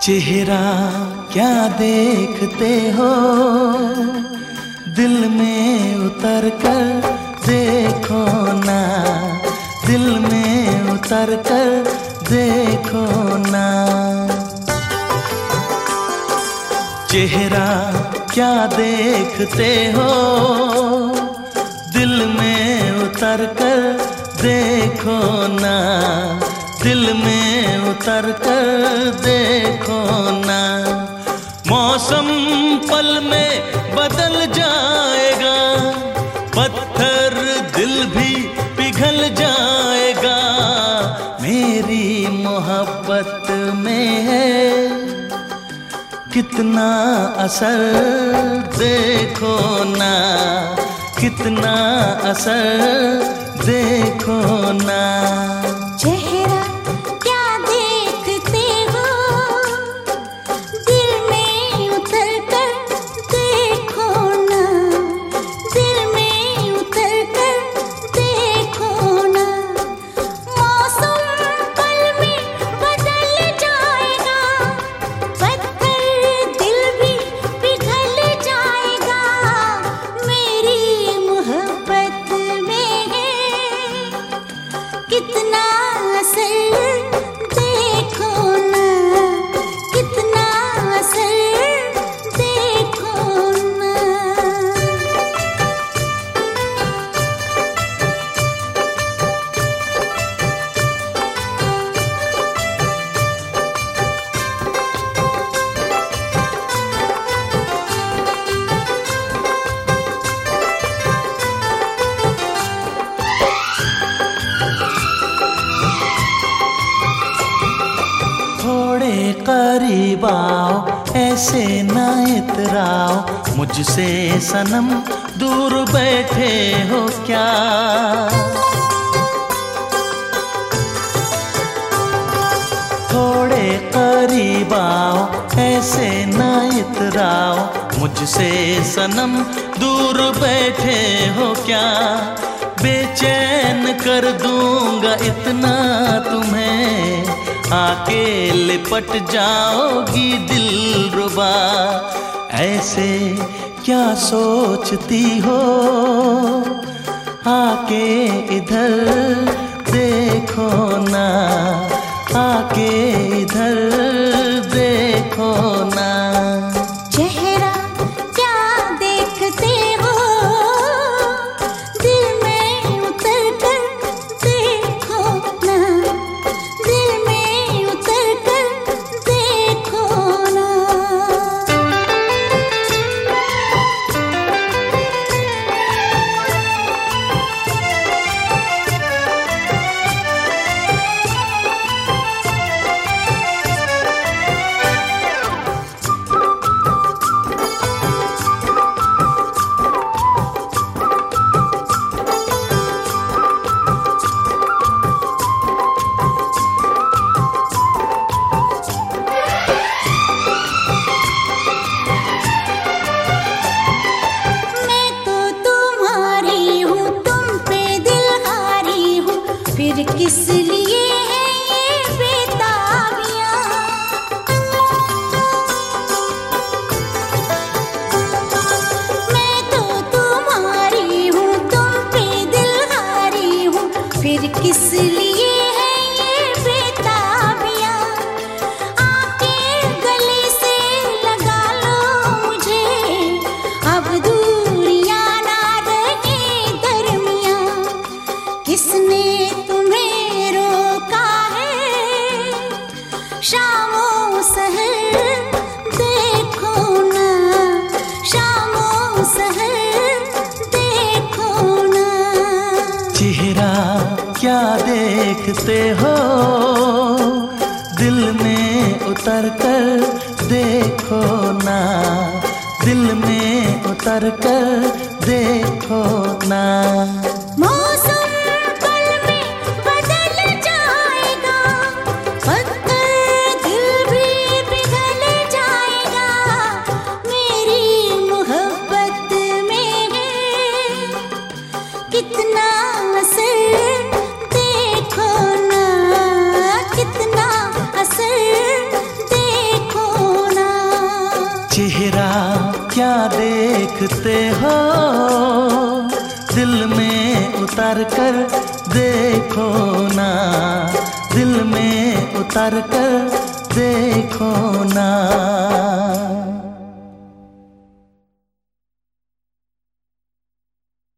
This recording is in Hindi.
चेहरा क्या देखते हो, दिल में उतर कर देखो ना, दिल में उतर कर देखो ना। चेहरा क्या देखते हो, दिल में उतर कर देखो ना, दिल में उतर कर देखो ना। मौसम पल में बदल जाएगा, पत्थर दिल भी पिघल जाएगा। मेरी मोहब्बत में है कितना असर देखो ना, कितना असर देखो ना। चेहरा क्या देखते हो, दिल में उतर कर देखो ना, दिल में उतर कर देखो ना। मौसम पल में बदल जाएगा, पत्थर दिल भी पिघल जाएगा। मेरी मोहब्बत में है कितना असर देखो ना, कितना असर देखो ना। थोड़े करीब आओ, ऐसे ना इतराओ मुझसे सनम, दूर बैठे हो क्या। थोड़े करीब आओ, ऐसे ना इतराओ मुझसे सनम, दूर बैठे हो क्या। बेचैन कर दूंगा इतना तुम्हें, आके लिपट जाओगी दिलरुबा। ऐसे क्या सोचती हो, आके इधर देखो ना, आके इधर देखो ना। चेहरा क्या देखते हो, दिल में उतर कर देखो ना, दिल में उतर कर देखो ना। मैं तो तुम्हारी हूँ, तुम पे दिलहारी हूँ, फिर किस लिए है ये बेताबियाँ। मैं तो तुम्हारी हूँ, तुम पे दिलहारी हूँ, फिर किस लिए है ये बेताबियाँ। आके गले से लगा लो मुझे, अब दूरियां ना रहे दरमियां। किसने तुम्हें रोका है, शामों सहर देखो ना, शामों सहर देखो ना। चेहरा क्या देखते हो, दिल में उतर कर देखो ना, दिल में उतर कर देखो ना। मौसम पल में बदल जाएगा, पत्थर दिल भी पिघल जाएगा। मेरी मोहब्बत में है कितना असर देखो ना, कितना असर देखो उतर कर देखो ना, दिल में उतर कर देखो ना।